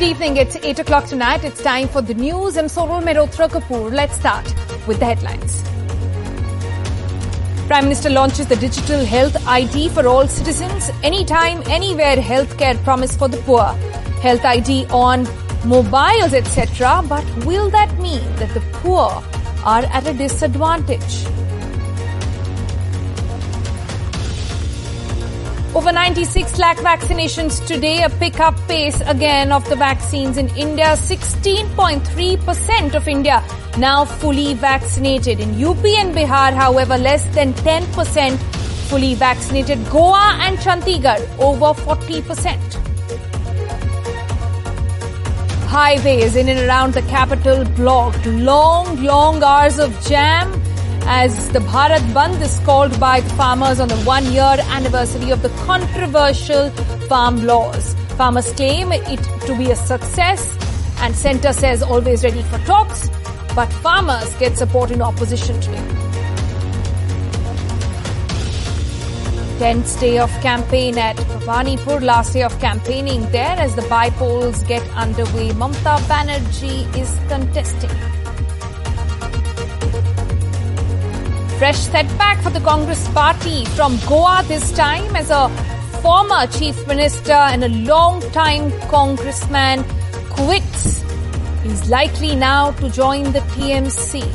evening. It's 8 o'clock tonight. It's time for the news. I'm Sorol Mehrotra Kapoor. Let's start with the headlines. Prime Minister launches the digital health ID for all citizens. Anytime, anywhere healthcare promise for the poor. Health ID on mobiles, etc. But will that mean that the poor are at a disadvantage? Over 96 lakh vaccinations today, a pick-up pace again of the vaccines in India. 16.3% of India now fully vaccinated. In UP and Bihar, however, less than 10% fully vaccinated. Goa and Chandigarh, over 40%. Highways in and around the capital blocked. Long hours of jam as the Bharat Bandh is called by the farmers on the 1-year anniversary of the controversial farm laws. Farmers claim it to be a success and centre says always ready for talks, but farmers get support in opposition today. 10th day of campaign at Bhawanipur, last day of campaigning there as the by-polls get underway. Mamata Banerjee is contesting. Fresh setback for the Congress party from Goa this time as a former chief minister and a long-time congressman quits. He's likely now to join the TMC.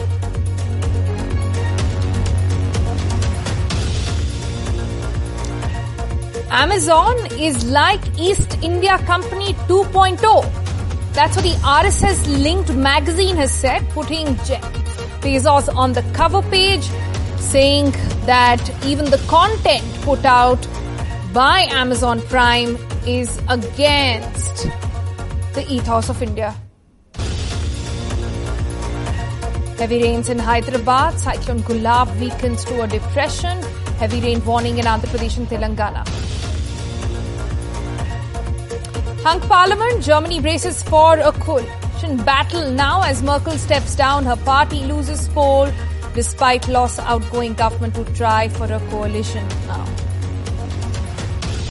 Amazon is like East India Company 2.0. That's what the RSS-linked magazine has said, putting Jeff Bezos on the cover page, saying that even the content put out by Amazon Prime is against the ethos of India. Heavy rains in Hyderabad. Cyclone Gulab weakens to a depression. Heavy rain warning in Andhra Pradesh and Telangana. Hung Parliament. Germany braces for a coalition battle now as Merkel steps down. Her party loses poll despite loss. Outgoing government to try for a coalition now.